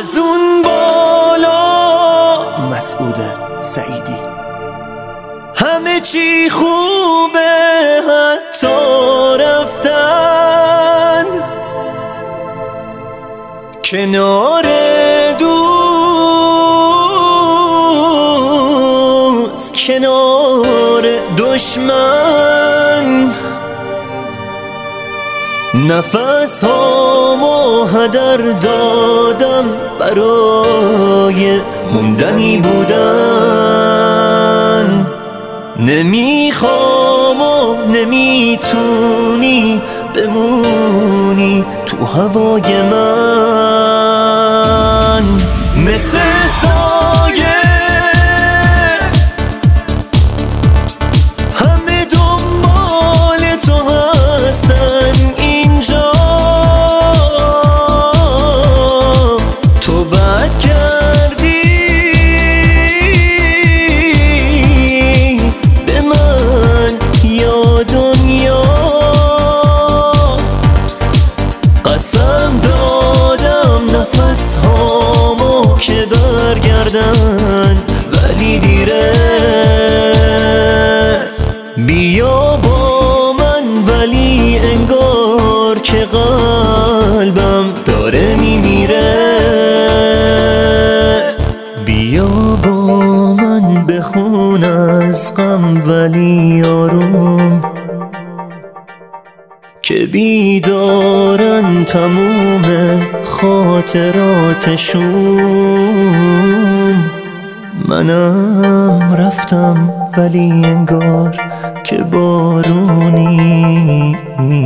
از اون بالا مسعود سعیدی. همه چی خوبه حتی رفتن کنار دوست، کنار دشمن. نفس هامو هدر دادم برای موندنی بودن. نمیخوام و نمیتونی بمونی تو هوای من. مثل سایه همه دنبال تو هستن اینجا. تو بد کردی به من یا دنیا. قسم دادم نفس هامو که برگردن ولی دیره. بیا با من ولی انگار که قلبم داره میمیره. بیا با من بخون از غم ولی آروم که بیدارن تموم خاطراتشون. منم رفتم ولی انگار که بارونی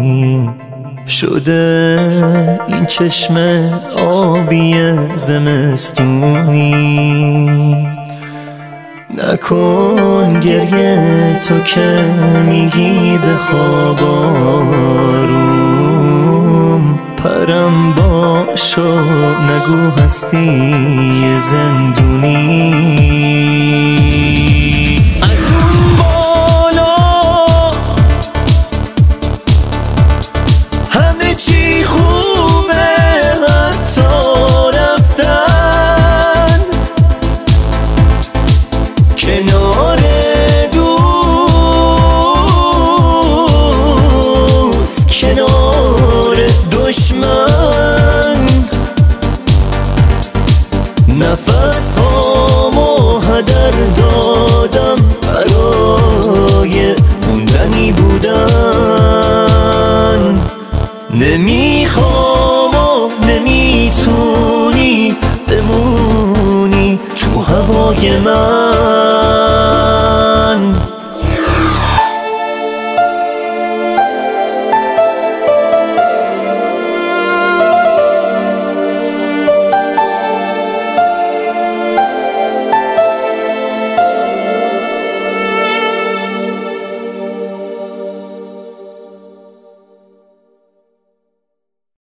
شده این چشم آبی زمستونی. نکن گریه تو که میگی بخواب آروم. پرم باشو نگو هستی زندونی. از اون بالا همه چی خوبه حتی رفتن کنار دوست، کنار دشمن. نفس هامو هدر دادم برای موندنی بودن. نمیخوام و نمیتونی بمونی تو هوای من.